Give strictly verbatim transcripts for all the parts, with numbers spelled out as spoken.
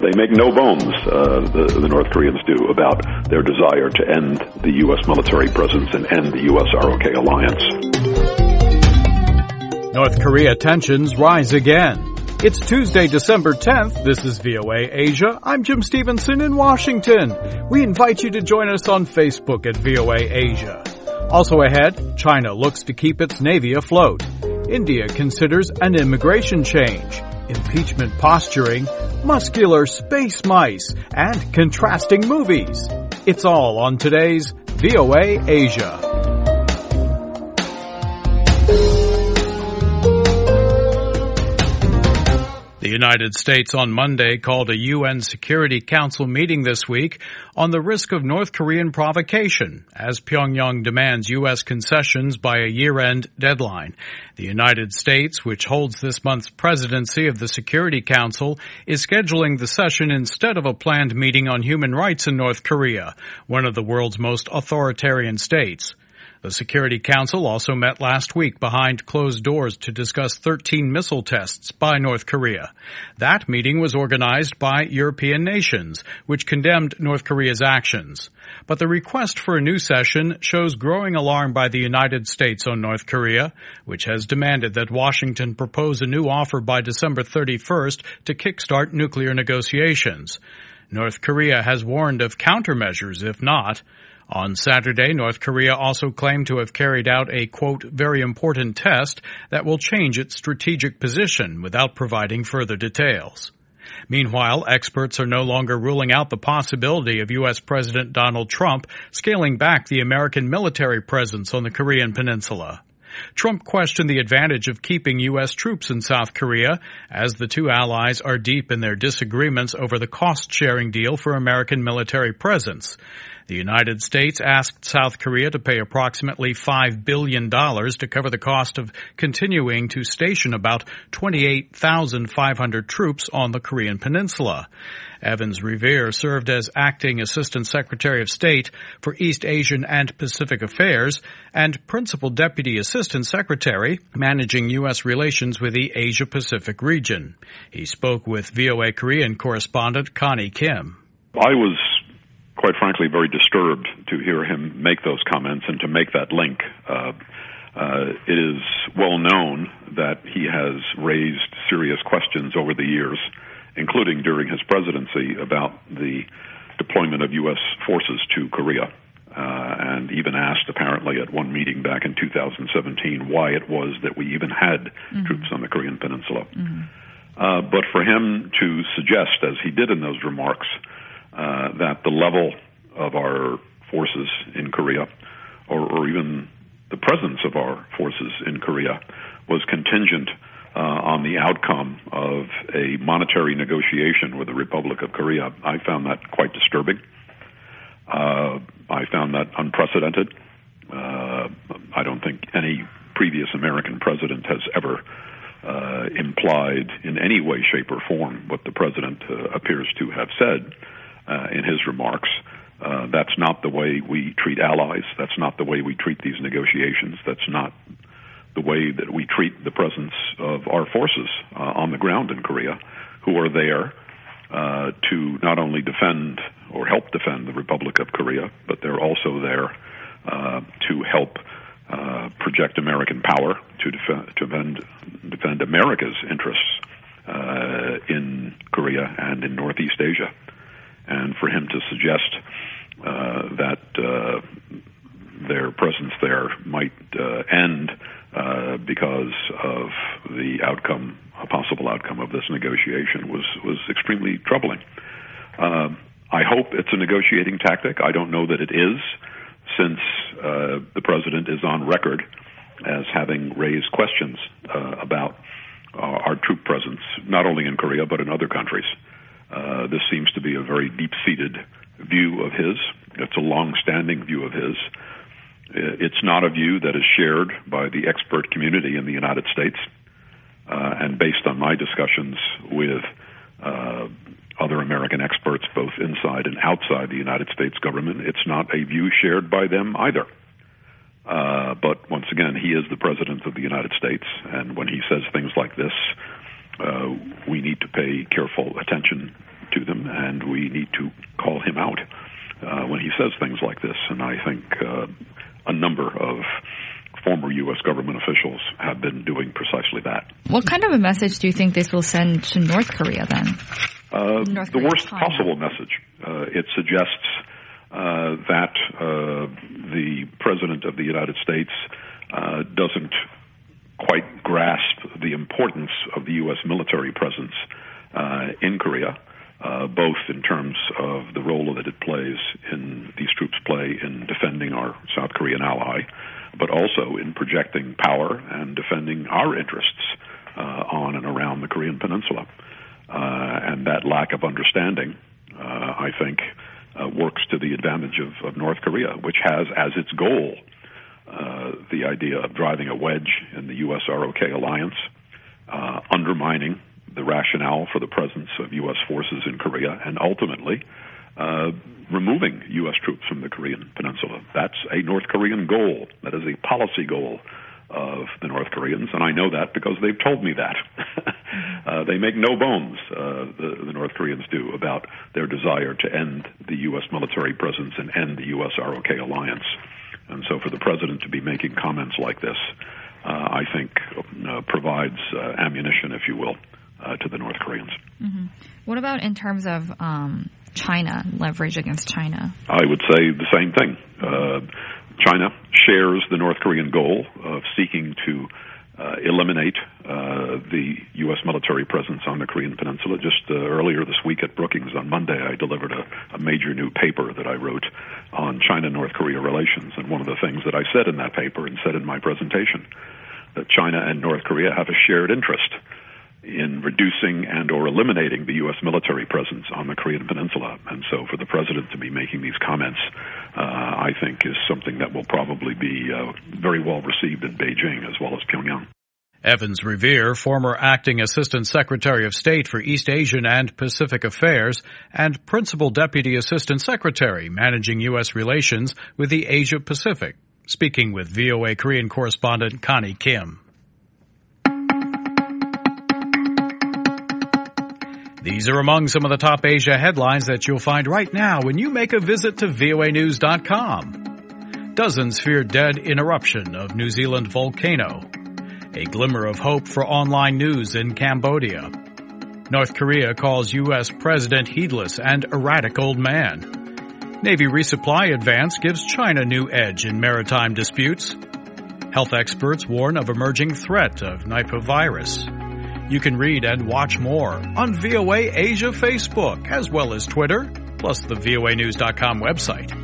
They make no bones, uh, the, the North Koreans do, about their desire to end the U S military presence and end the U S R O K alliance. North Korea tensions rise again. It's Tuesday, December tenth. This is V O A Asia. I'm Jim Stevenson in Washington. We invite you to join us on Facebook at V O A Asia. Also ahead, China looks to keep its Navy afloat. India considers an immigration change. Impeachment posturing, muscular space mice, and contrasting movies. It's all on today's V O A Asia. The United States on Monday called a U N Security Council meeting this week on the risk of North Korean provocation as Pyongyang demands U S concessions by a year-end deadline. The United States, which holds this month's presidency of the Security Council, is scheduling the session instead of a planned meeting on human rights in North Korea, one of the world's most authoritarian states. The Security Council also met last week behind closed doors to discuss thirteen missile tests by North Korea. That meeting was organized by European nations, which condemned North Korea's actions. But the request for a new session shows growing alarm by the United States on North Korea, which has demanded that Washington propose a new offer by December thirty-first to kickstart nuclear negotiations. North Korea has warned of countermeasures if not. On Saturday, North Korea also claimed to have carried out a, quote, very important test that will change its strategic position without providing further details. Meanwhile, experts are no longer ruling out the possibility of U S President Donald Trump scaling back the American military presence on the Korean peninsula. Trump questioned the advantage of keeping U S troops in South Korea as the two allies are deep in their disagreements over the cost-sharing deal for American military presence. The United States asked South Korea to pay approximately five billion dollars to cover the cost of continuing to station about twenty-eight thousand five hundred troops on the Korean peninsula. Evans Revere served as acting Assistant Secretary of State for East Asian and Pacific Affairs and Principal Deputy Assistant Secretary managing U S relations with the Asia-Pacific region. He spoke with V O A Korean correspondent Connie Kim. I was quite frankly, very disturbed to hear him make those comments and to make that link. Uh, uh, it is well known that he has raised serious questions over the years, including during his presidency, about the deployment of U S forces to Korea, uh, and even asked, apparently, at one meeting back in two thousand seventeen, why it was that we even had mm-hmm. troops on the Korean peninsula. Mm-hmm. Uh, but for him to suggest, as he did in those remarks, Uh, that the level of our forces in Korea, or, or even the presence of our forces in Korea, was contingent uh, on the outcome of a monetary negotiation with the Republic of Korea, I found that quite disturbing. Uh, I found that unprecedented. Uh, I don't think any previous American president has ever uh, implied in any way, shape, or form what the president uh, appears to have said. Uh, in his remarks. Uh, that's not the way we treat allies. That's not the way we treat these negotiations. That's not the way that we treat the presence of our forces uh, on the ground in Korea, who are there uh, to not only defend or help defend the Republic of Korea, but they're also there uh, to help uh, project American power, to defend, defend, defend America's interests uh, in Korea and in Northeast Asia. And for him to suggest uh, that uh, their presence there might uh, end uh, because of the outcome, a possible outcome of this negotiation was, was extremely troubling. Uh, I hope it's a negotiating tactic. I don't know that it is, since uh, the president is on record as having raised questions uh, about uh, our troop presence, not only in Korea but in other countries. Uh, this seems to be a very deep-seated view of his. It's a long-standing view of his. It's not a view that is shared by the expert community in the United States. Uh, and based on my discussions with uh, other American experts, both inside and outside the United States government, it's not a view shared by them either. Uh, but once again, he is the president of the United States, and when he says things like this, Uh, we need to pay careful attention to them says things like this, and I think uh, a number of former U S government officials have been doing precisely that. What kind of a message do you think this will send to North Korea then? Uh, North the Korea worst China. possible message. Uh, it suggests uh, that uh, the President of the United States uh, doesn't quite grasp the importance of the U S military presence uh, in Korea, uh, both in terms of the role that it plays in these troops play in defending our South Korean ally, but also in projecting power and defending our interests uh, on and around the Korean Peninsula. Uh, and that lack of understanding, uh, I think, uh, works to the advantage of, of North Korea, which has as its goal uh, the idea of driving a wedge in the U S R O K alliance, uh, undermining the rationale for the presence of U S forces in Korea, and ultimately uh, removing U S troops from the Korean Peninsula. That's a North Korean goal. That is a policy goal of the North Koreans, and I know that because they've told me that. uh, they make no bones, uh, the, the North Koreans do, about their desire to end the U S military presence and end the U S R O K alliance. And so for the President to be making comments like this, uh, I think uh, provides uh, ammunition, if you will, uh, to the North Koreans. Mm-hmm. What about in terms of um, China, leverage against China? I would say the same thing. Uh, China shares the North Korean goal of seeking to uh, eliminate uh, the U S military presence on the Korean Peninsula. Just uh, earlier this week at Brookings on Monday, I delivered a, a major new paper that I wrote on China-North Korea relations. And one of the things that I said in that paper and said in my presentation, that China and North Korea have a shared interest in reducing and or eliminating the U S military presence on the Korean Peninsula. And so for the President to be making these comments, uh, I think is something that will probably be uh, very well received in Beijing as well as Pyongyang. Evans Revere, former acting Assistant Secretary of State for East Asian and Pacific Affairs and Principal Deputy Assistant Secretary managing U S relations with the Asia Pacific, speaking with V O A Korean correspondent Connie Kim. These are among some of the top Asia headlines that you'll find right now when you make a visit to V O A news dot com. Dozens fear dead in eruption of New Zealand volcano. A glimmer of hope for online news in Cambodia. North Korea calls U S president heedless and erratic old man. Navy resupply advance gives China new edge in maritime disputes. Health experts warn of emerging threat of Nipah virus. You can read and watch more on V O A Asia Facebook, as well as Twitter, plus the V O A news dot com website.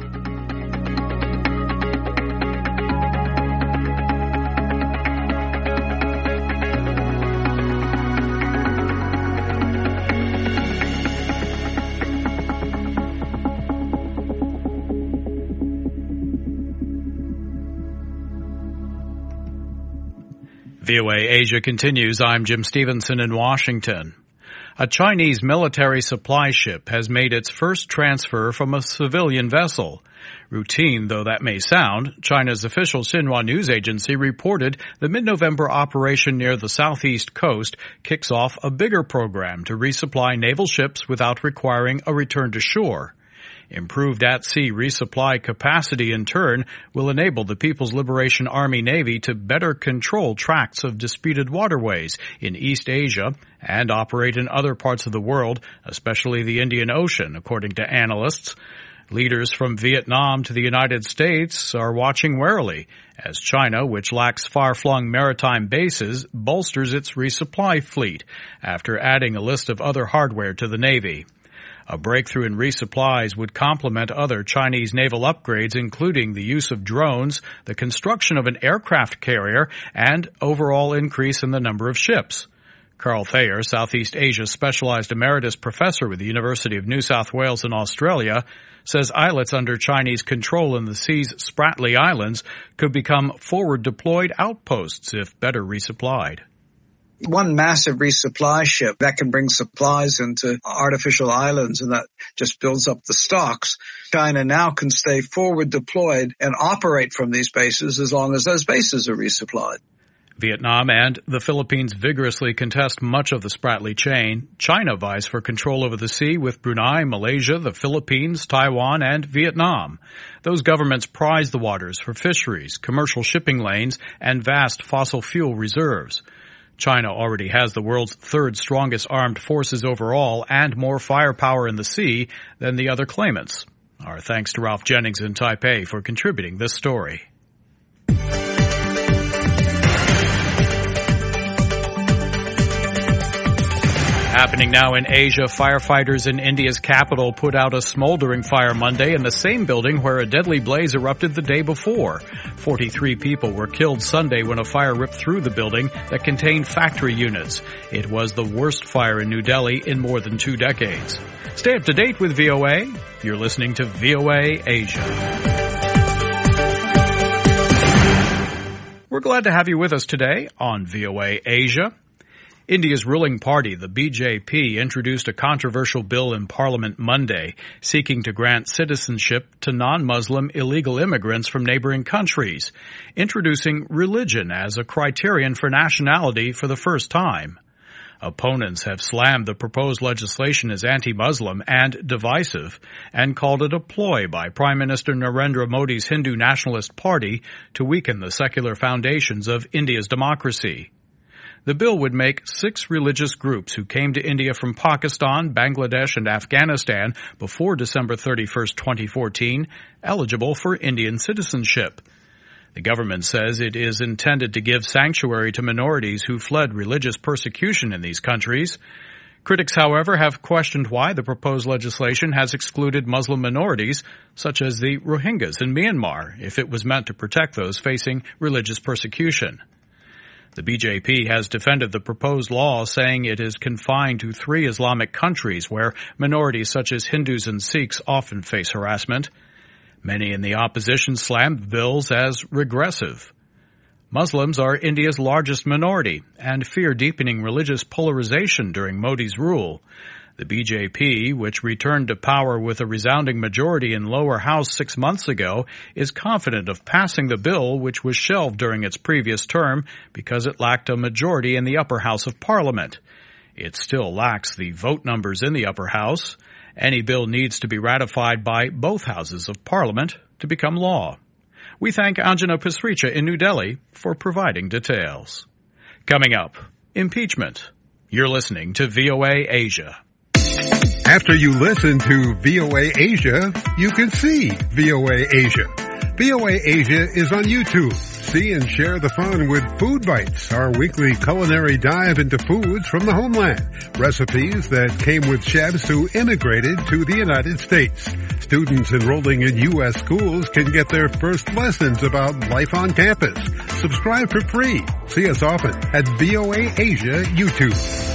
V O A Asia continues. I'm Jim Stevenson in Washington. A Chinese military supply ship has made its first transfer from a civilian vessel. Routine though that may sound, China's official Xinhua news agency reported the mid-November operation near the southeast coast kicks off a bigger program to resupply naval ships without requiring a return to shore. Improved at-sea resupply capacity, in turn, will enable the People's Liberation Army Navy to better control tracts of disputed waterways in East Asia and operate in other parts of the world, especially the Indian Ocean, according to analysts. Leaders from Vietnam to the United States are watching warily as China, which lacks far-flung maritime bases, bolsters its resupply fleet after adding a list of other hardware to the Navy. A breakthrough in resupplies would complement other Chinese naval upgrades, including the use of drones, the construction of an aircraft carrier, and overall increase in the number of ships. Carl Thayer, Southeast Asia Specialized Emeritus Professor with the University of New South Wales in Australia, says islets under Chinese control in the sea's Spratly Islands could become forward-deployed outposts if better resupplied. One massive resupply ship that can bring supplies into artificial islands, and that just builds up the stocks. China now can stay forward deployed and operate from these bases as long as those bases are resupplied. Vietnam and the Philippines vigorously contest much of the Spratly chain. China vies for control over the sea with Brunei, Malaysia, the Philippines, Taiwan, and Vietnam. Those governments prize the waters for fisheries, commercial shipping lanes, and vast fossil fuel reserves. China already has the world's third strongest armed forces overall and more firepower in the sea than the other claimants. Our thanks to Ralph Jennings in Taipei for contributing this story. Happening now in Asia, firefighters in India's capital put out a smoldering fire Monday in the same building where a deadly blaze erupted the day before. forty-three people were killed Sunday when a fire ripped through the building that contained factory units. It was the worst fire in New Delhi in more than two decades. Stay up to date with V O A. You're listening to V O A Asia. We're glad to have you with us today on V O A Asia. India's ruling party, the B J P, introduced a controversial bill in Parliament Monday seeking to grant citizenship to non-Muslim illegal immigrants from neighboring countries, introducing religion as a criterion for nationality for the first time. Opponents have slammed the proposed legislation as anti-Muslim and divisive and called it a ploy by Prime Minister Narendra Modi's Hindu Nationalist Party to weaken the secular foundations of India's democracy. The bill would make six religious groups who came to India from Pakistan, Bangladesh, and Afghanistan before December thirty-first, twenty fourteen, eligible for Indian citizenship. The government says it is intended to give sanctuary to minorities who fled religious persecution in these countries. Critics, however, have questioned why the proposed legislation has excluded Muslim minorities, such as the Rohingyas in Myanmar, if it was meant to protect those facing religious persecution. The B J P has defended the proposed law, saying it is confined to three Islamic countries where minorities such as Hindus and Sikhs often face harassment. Many in the opposition slammed the bills as regressive. Muslims are India's largest minority and fear deepening religious polarization during Modi's rule. The B J P, which returned to power with a resounding majority in lower house six months ago, is confident of passing the bill, which was shelved during its previous term because it lacked a majority in the upper house of parliament. It still lacks the vote numbers in the upper house. Any bill needs to be ratified by both houses of parliament to become law. We thank Anjana Pasricha in New Delhi for providing details. Coming up, impeachment. You're listening to V O A Asia. After you listen to V O A Asia, you can see V O A Asia. V O A Asia is on YouTube. See and share the fun with Food Bites, our weekly culinary dive into foods from the homeland. Recipes that came with chefs who immigrated to the United States. Students enrolling in U S schools can get their first lessons about life on campus. Subscribe for free. See us often at V O A Asia YouTube.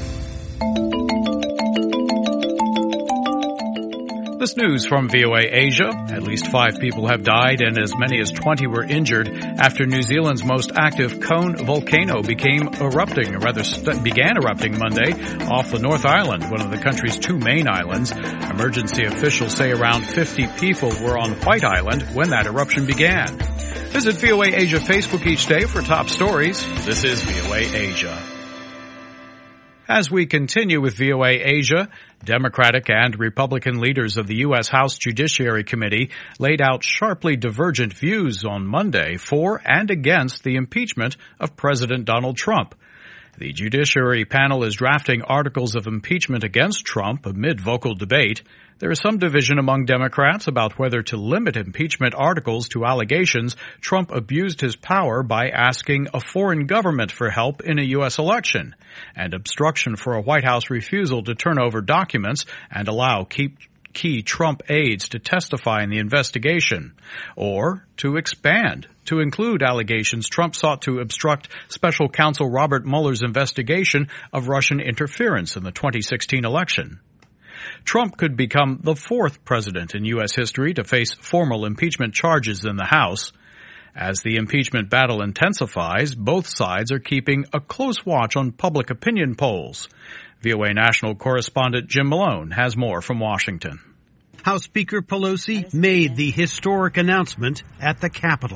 This news from V O A Asia. At least five people have died and as many as twenty were injured after New Zealand's most active cone volcano became erupting, or rather st- began erupting Monday off the North Island, one of the country's two main islands. Emergency officials say around fifty people were on White Island when that eruption began. Visit V O A Asia Facebook each day for top stories. This is V O A Asia. As we continue with V O A Asia, Democratic and Republican leaders of the U S House Judiciary Committee laid out sharply divergent views on Monday for and against the impeachment of President Donald Trump. The Judiciary panel is drafting articles of impeachment against Trump amid vocal debate. There is some division among Democrats about whether to limit impeachment articles to allegations Trump abused his power by asking a foreign government for help in a U S election, and obstruction for a White House refusal to turn over documents and allow key, key Trump aides to testify in the investigation, or to expand to include allegations Trump sought to obstruct Special Counsel Robert Mueller's investigation of Russian interference in the twenty sixteen election. Trump could become the fourth president in U S history to face formal impeachment charges in the House. As the impeachment battle intensifies, both sides are keeping a close watch on public opinion polls. V O A national correspondent Jim Malone has more from Washington. House Speaker Pelosi made the historic announcement at the Capitol.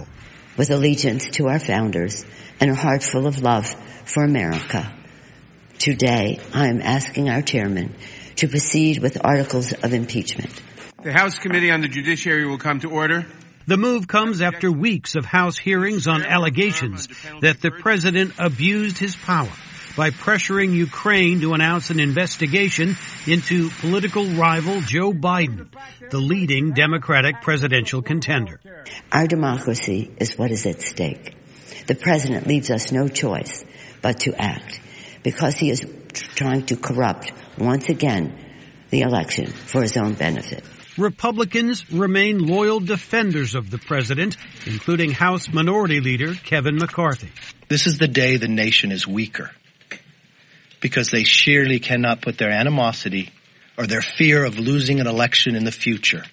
with allegiance to our founders and a heart full of love for America. Today, I am asking our chairman to proceed with articles of impeachment. The House Committee on the Judiciary will come to order. The move comes after weeks of House hearings on allegations that the president abused his power by pressuring Ukraine to announce an investigation into political rival Joe Biden, the leading Democratic presidential contender. Our democracy is what is at stake. The president leaves us no choice but to act because he is trying to corrupt, once again, the election for his own benefit. Republicans remain loyal defenders of the president, including House Minority Leader Kevin McCarthy. This is the day the nation is weaker, because they surely cannot put their animosity or their fear of losing an election in the future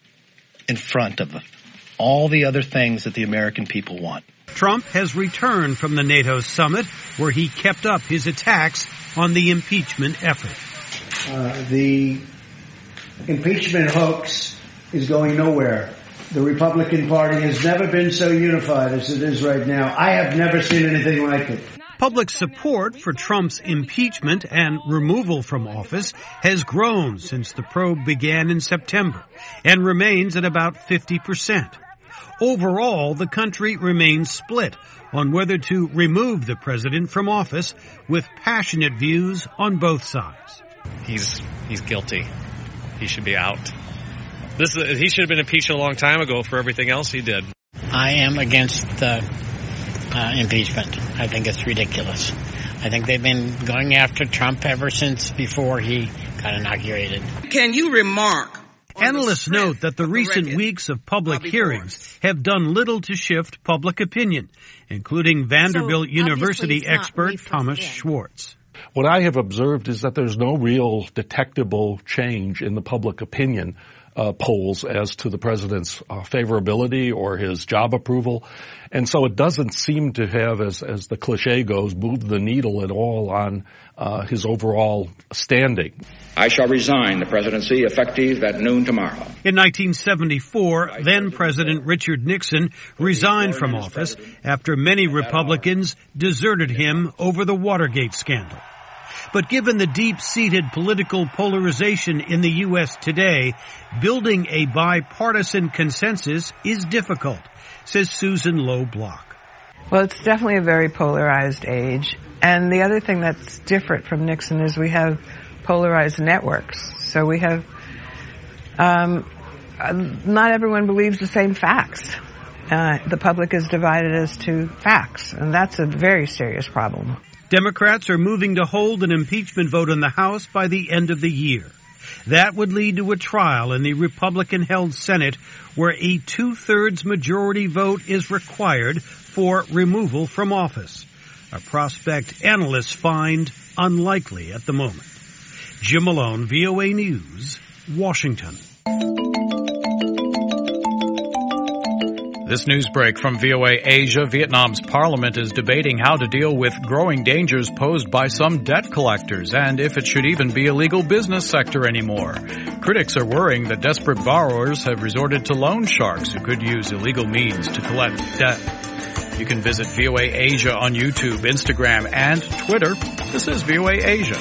in front of all the other things that the American people want. Trump has returned from the NATO summit, where he kept up his attacks on the impeachment effort. Uh, the impeachment hoax is going nowhere. The Republican Party has never been so unified as it is right now. I have never seen anything like it. Public support for Trump's impeachment and removal from office has grown since the probe began in September and remains at about fifty percent. Overall, the country remains split on whether to remove the president from office, with passionate views on both sides. He's he's guilty. He should be out. This is, he should have been impeached a long time ago for everything else he did. I am against the uh, impeachment. I think it's ridiculous. I think they've been going after Trump ever since before he got inaugurated. Can you remark? Analysts note that the recent weeks of public hearings have done little to shift public opinion, including Vanderbilt so, University expert Thomas Schwartz. What I have observed is that there's no real detectable change in the public opinion uh, polls as to the president's uh, favorability or his job approval. And so it doesn't seem to have, as, as the cliche goes, moved the needle at all on uh, his overall standing. I shall resign the presidency effective at noon tomorrow. In nineteen seventy-four, then-President Richard Nixon resigned from office after many Republicans deserted him over the Watergate scandal. But given the deep-seated political polarization in the U S today, building a bipartisan consensus is difficult, says Susan Lowe Block. Well, it's definitely a very polarized age. And the other thing that's different from Nixon is we have polarized networks. So we have, um, not everyone believes the same facts. Uh, the public is divided as to facts, and that's a very serious problem. Democrats are moving to hold an impeachment vote in the House by the end of the year. That would lead to a trial in the Republican-held Senate where a two-thirds majority vote is required for removal from office, a prospect analysts find unlikely at the moment. Jim Malone, V O A News, Washington. This news break from V O A Asia. Vietnam's parliament is debating how to deal with growing dangers posed by some debt collectors and if it should even be a legal business sector anymore. Critics are worrying that desperate borrowers have resorted to loan sharks who could use illegal means to collect debt. You can visit V O A Asia on YouTube, Instagram, and Twitter. This is V O A Asia.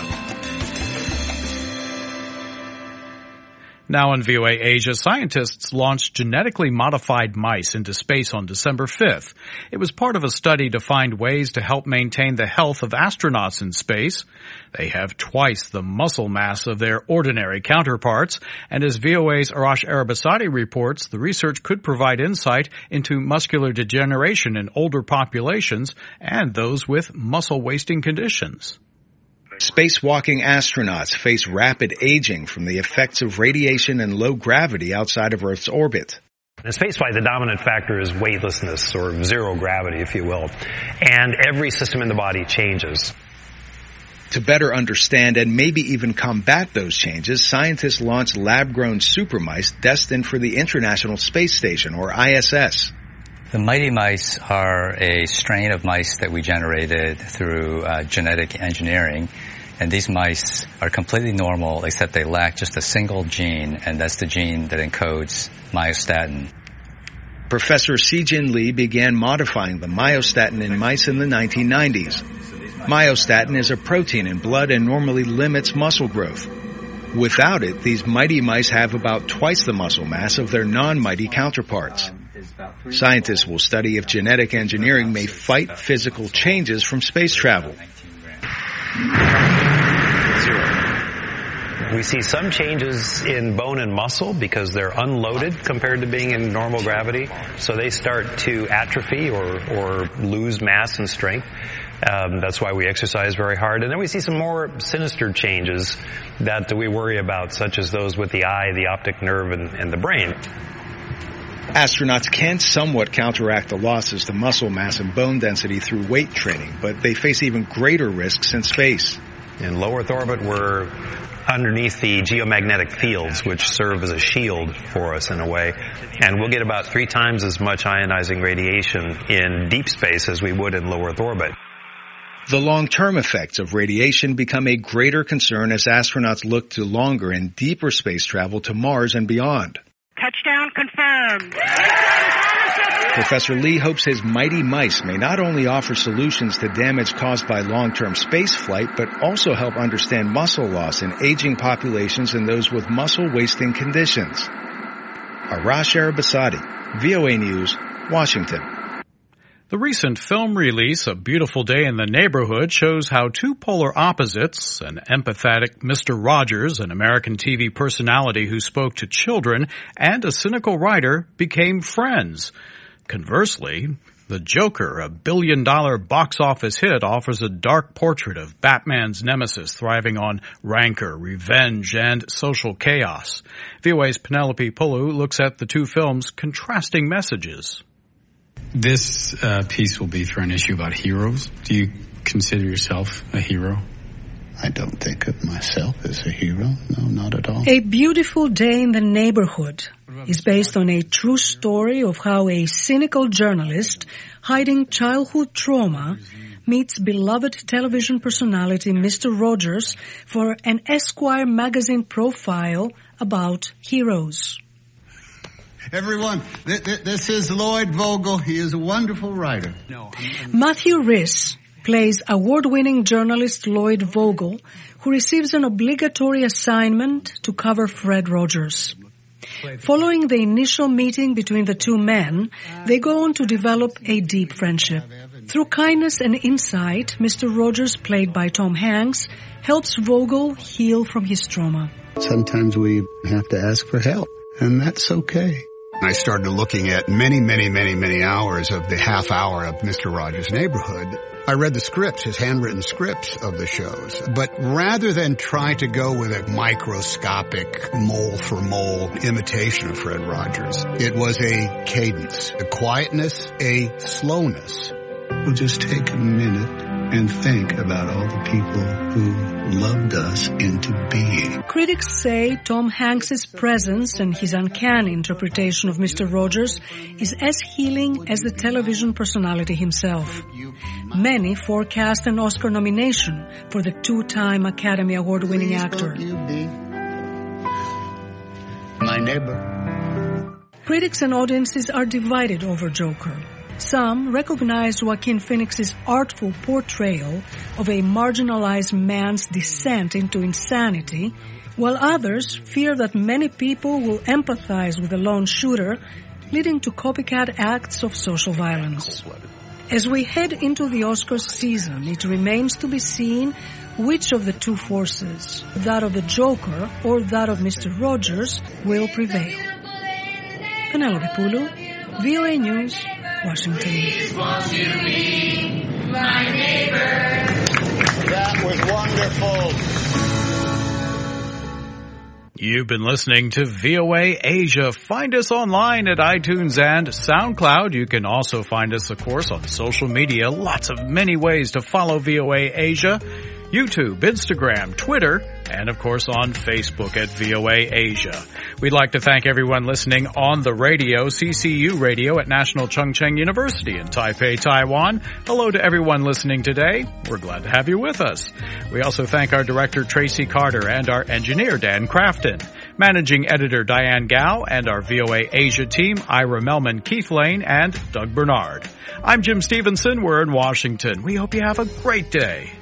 Now in V O A Asia, scientists launched genetically modified mice into space on December fifth. It was part of a study to find ways to help maintain the health of astronauts in space. They have twice the muscle mass of their ordinary counterparts, and as V O A's Arash Arabasadi reports, the research could provide insight into muscular degeneration in older populations and those with muscle-wasting conditions. Spacewalking astronauts face rapid aging from the effects of radiation and low gravity outside of Earth's orbit. In spaceflight, the dominant factor is weightlessness, or zero gravity, if you will. And every system in the body changes. To better understand and maybe even combat those changes, scientists launched lab-grown super mice destined for the International Space Station, or I S S. The mighty mice are a strain of mice that we generated through uh, genetic engineering. And these mice are completely normal, except they lack just a single gene, and that's the gene that encodes myostatin. Professor Si-Jin Lee began modifying the myostatin in mice in the nineteen nineties. Myostatin is a protein in blood and normally limits muscle growth. Without it, these mighty mice have about twice the muscle mass of their non-mighty counterparts. Scientists will study if genetic engineering may fight physical changes from space travel. We see some changes in bone and muscle because they're unloaded compared to being in normal gravity, so they start to atrophy or, or lose mass and strength. Um, that's why we exercise very hard. And then we see some more sinister changes that we worry about, such as those with the eye, the optic nerve, and, and the brain. Astronauts can somewhat counteract the losses to muscle mass and bone density through weight training, but they face even greater risks in space. In low Earth orbit, we're underneath the geomagnetic fields, which serve as a shield for us in a way. And we'll get about three times as much ionizing radiation in deep space as we would in low Earth orbit. The long-term effects of radiation become a greater concern as astronauts look to longer and deeper space travel to Mars and beyond. Touchdown confirmed. Professor Lee hopes his mighty mice may not only offer solutions to damage caused by long-term space flight, but also help understand muscle loss in aging populations and those with muscle-wasting conditions. Arash Arabasadi, V O A News, Washington. The recent film release, A Beautiful Day in the Neighborhood, shows how two polar opposites, an empathetic Mister Rogers, an American T V personality who spoke to children, and a cynical writer, became friends. Conversely, The Joker, a billion-dollar box office hit, offers a dark portrait of Batman's nemesis thriving on rancor, revenge, and social chaos. V O A's Penelope Pulu looks at the two films' contrasting messages. This uh, piece will be for an issue about heroes. Do you consider yourself a hero? I don't think of myself as a hero. No, not at all. A Beautiful Day in the Neighborhood is based on a true story of how a cynical journalist hiding childhood trauma meets beloved television personality Mister Rogers for an Esquire magazine profile about heroes. Everyone, th- th- this is Lloyd Vogel. He is a wonderful writer. No, Matthew Rhys plays award-winning journalist Lloyd Vogel, who receives an obligatory assignment to cover Fred Rogers. Following the initial meeting between the two men, they go on to develop a deep friendship. Through kindness and insight, Mister Rogers, played by Tom Hanks, helps Vogel heal from his trauma. Sometimes we have to ask for help, and that's okay. I started looking at many, many, many, many hours of the half hour of Mister Rogers' Neighborhood. I read the scripts, his handwritten scripts of the shows. But rather than try to go with a microscopic mole-for-mole imitation of Fred Rogers, it was a cadence, a quietness, a slowness. We'll just take a minute and think about all the people who loved us into being. Critics say Tom Hanks' presence and his uncanny interpretation of Mister Rogers is as healing as the television personality himself. Many forecast an Oscar nomination for the two-time Academy Award-winning actor. My neighbor. Critics and audiences are divided over Joker. Some recognize Joaquin Phoenix's artful portrayal of a marginalized man's descent into insanity, while others fear that many people will empathize with the lone shooter, leading to copycat acts of social violence. As we head into the Oscars season, it remains to be seen which of the two forces, that of the Joker or that of Mister Rogers, will prevail. Penelope Pulu, V O A News, Washington. That was wonderful. You've been listening to V O A Asia. Find us online at iTunes and SoundCloud. You can also find us, of course, on social media. Lots of many ways to follow V O A Asia. YouTube, Instagram, Twitter, and of course on Facebook at V O A Asia. We'd like to thank everyone listening on the radio, C C U Radio at National Chung Cheng University in Taipei, Taiwan. Hello to everyone listening today. We're glad to have you with us. We also thank our director Tracy Carter and our engineer Dan Crafton. Managing Editor Diane Gao and our V O A Asia team, Ira Melman, Keith Lane, and Doug Bernard. I'm Jim Stevenson. We're in Washington. We hope you have a great day.